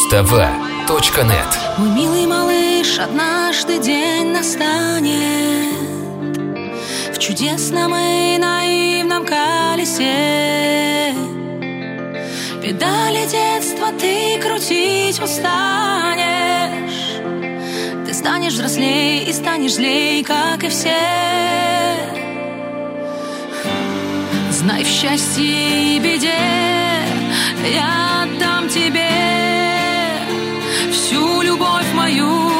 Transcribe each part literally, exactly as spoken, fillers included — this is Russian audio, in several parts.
Муз-ТВ точка нет. Мой милый малыш, однажды день настанет в чудесном и наивном колесе. Педали детства ты крутить устанешь. Ты станешь взрослей и станешь злей, как и все. Знай, в счастье и беде я отдам тебе всю любовь мою.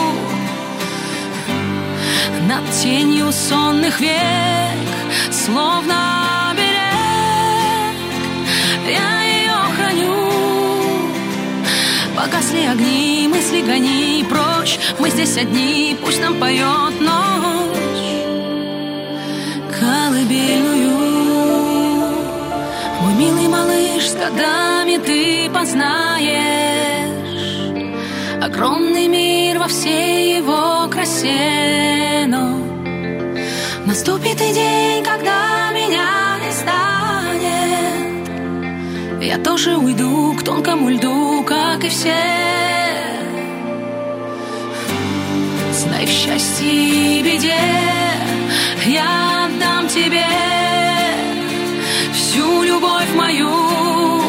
Над тенью сонных век, словно берег, я ее храню. Погасли огни, мысли гони прочь. Мы здесь одни, пусть нам поет ночь колыбельную. Мой милый малыш, с годами ты познаешь огромный мир во всей его красе. Но наступит и день, когда меня не станет. Я тоже уйду к тонкому льду, как и все. Знай, в счастье и беде я отдам тебе всю любовь мою.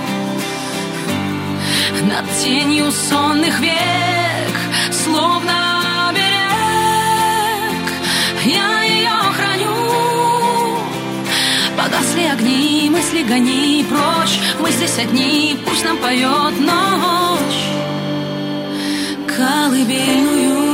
Над тенью сонных век, словно берег, я ее храню. Погасли огни, мысли гони прочь. Мы здесь одни, пусть нам поет ночь колыбельную.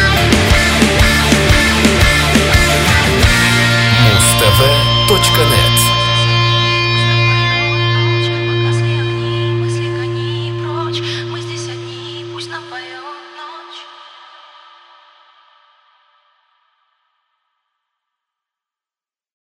Муз-ТВ точка нет.